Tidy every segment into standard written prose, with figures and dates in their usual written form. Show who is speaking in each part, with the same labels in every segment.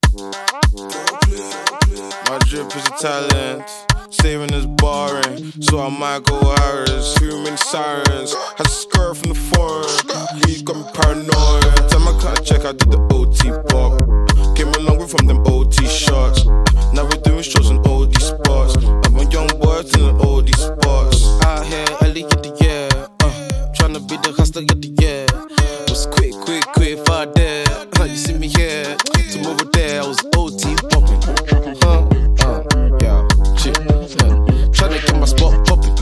Speaker 1: My drip is a talent, saving is boring, so I might go Harris. Too many sirens, had to skirt from the foreign. Weed got me paranoid. Every time I can't check, I did the OT pop. Came a long way from them OT shots. Now we're doing shows in OD spots. I'm a young boy in the OD spots. Out here, early in the year, tryna be the hustler of the year. Was quick, far there. You see me here, to over there, I was OT popping. Yeah, shit. Tryna get my spot popping.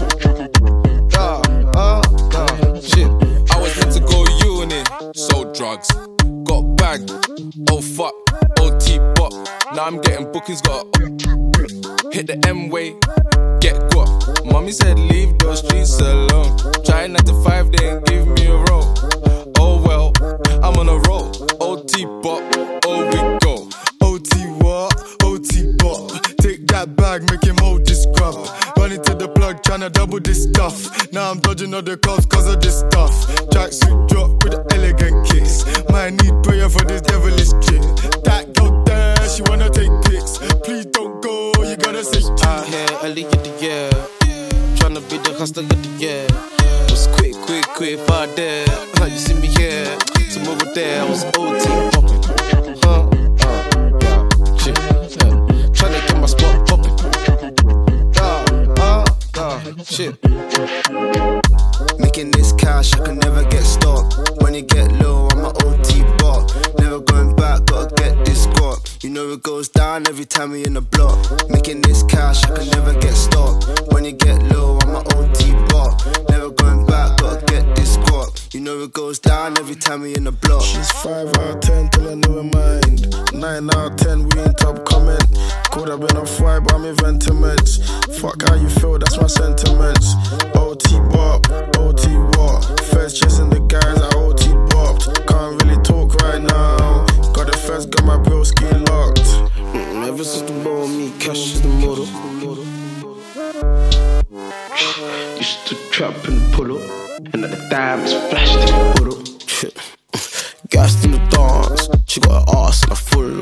Speaker 1: Shit.
Speaker 2: I was meant to go uni, sold drugs, got bagged. Oh fuck, OT pop. Now I'm getting bookings, got hit the M-way, get guap. Mommy said leave those streets alone. Trying 9 to 5, they ain't give me a roll. Oh well, I'm on a roll. OT pop, oh we go.
Speaker 3: OT what? OT pop. Take that bag, make him hold this grub. Running to the plug, tryna double this stuff. Now I'm dodging all the cops cause of this stuff. Tracksuit drop with the elegant kicks. Might need prayer for this devilish chick. That girl there, she wanna take pics. Please don't go, you gotta say cheese.
Speaker 1: Out here, early in the year, tryna be the hustler of the year. Was quick, far there. You see me here, some over there, I was OT popping. Yeah, shit. Tryna get my spot popping. Shit.
Speaker 4: Making this cash, I can never get stopped. When you get low, I'm a OT bot. Never going back, gotta get this squat. You know it goes down every time we in the block. Making this cash, I can never get stopped. When you get low, I'm a OT bot. Never going back, gotta get this squat. You know it goes down every time we in the block.
Speaker 3: She's 5 out of 10 till I never mind. 9 out of 10, we ain't top comment. Could have been a 5, but I'm in sentiments. Fuck how you feel, that's my sentiments. OT bop, OT what? First chasing the guys I OT bopped. Can't really talk right now. Got the first, got my broski locked.
Speaker 1: Ever since the ball, me, cash is the model. Used to trap and pull up, and at the diamonds flashed in the puddle. Gassed in the dance, she got her ass and a full